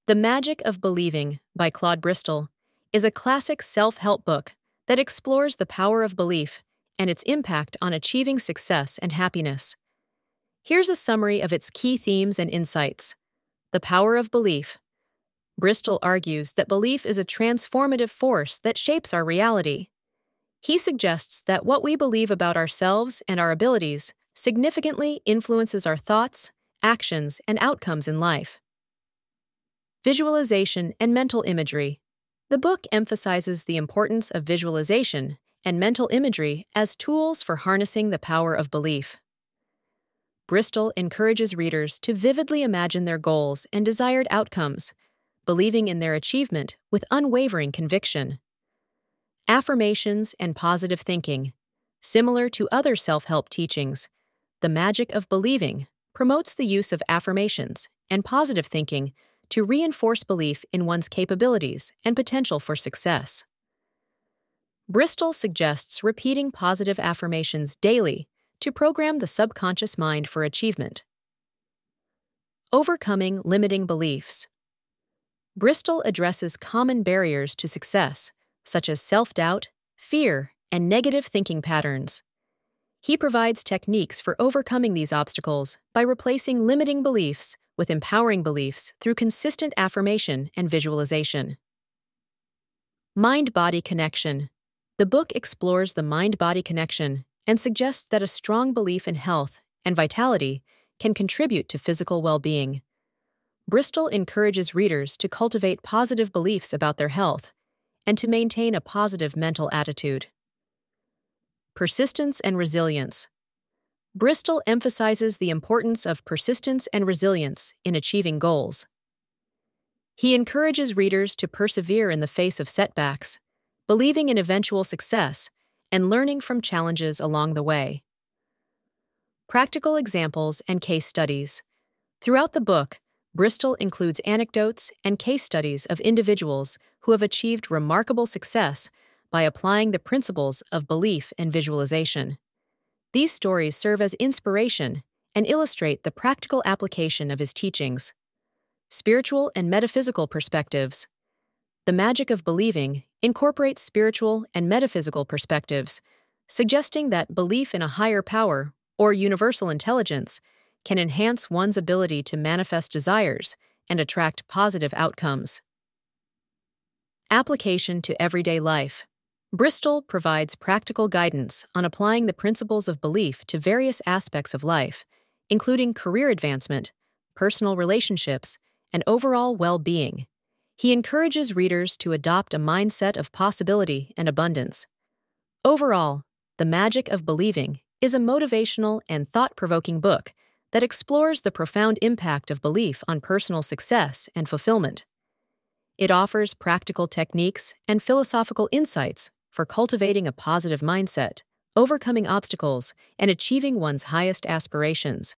The Magic of Believing by Claude Bristol is a classic self-help book that explores the power of belief and its impact on achieving success and happiness. Here's a summary of its key themes and insights. The power of belief. Bristol argues that belief is a transformative force that shapes our reality. He suggests that what we believe about ourselves and our abilities significantly influences our thoughts, actions, and outcomes in life. Visualization and mental imagery. The book emphasizes the importance of visualization and mental imagery as tools for harnessing the power of belief. Bristol encourages readers to vividly imagine their goals and desired outcomes, believing in their achievement with unwavering conviction. Affirmations and positive thinking. Similar to other self-help teachings, The Magic of Believing promotes the use of affirmations and positive thinking to reinforce belief in one's capabilities and potential for success. Bristol suggests repeating positive affirmations daily to program the subconscious mind for achievement. Overcoming limiting beliefs. Bristol addresses common barriers to success, such as self-doubt, fear, and negative thinking patterns. He provides techniques for overcoming these obstacles by replacing limiting beliefs with empowering beliefs through consistent affirmation and visualization. Mind-body connection. The book explores the mind-body connection and suggests that a strong belief in health and vitality can contribute to physical well-being. Bristol encourages readers to cultivate positive beliefs about their health and to maintain a positive mental attitude. Persistence and resilience. Bristol emphasizes the importance of persistence and resilience in achieving goals. He encourages readers to persevere in the face of setbacks, believing in eventual success and learning from challenges along the way. Practical examples and case studies. Throughout the book, Bristol includes anecdotes and case studies of individuals who have achieved remarkable success by applying the principles of belief and visualization. These stories serve as inspiration and illustrate the practical application of his teachings. Spiritual and metaphysical perspectives. The Magic of Believing incorporates spiritual and metaphysical perspectives, suggesting that belief in a higher power or universal intelligence can enhance one's ability to manifest desires and attract positive outcomes. Application to everyday life. Bristol provides practical guidance on applying the principles of belief to various aspects of life, including career advancement, personal relationships, and overall well-being. He encourages readers to adopt a mindset of possibility and abundance. Overall, The Magic of Believing is a motivational and thought-provoking book that explores the profound impact of belief on personal success and fulfillment. It offers practical techniques and philosophical insights for cultivating a positive mindset, overcoming obstacles, and achieving one's highest aspirations.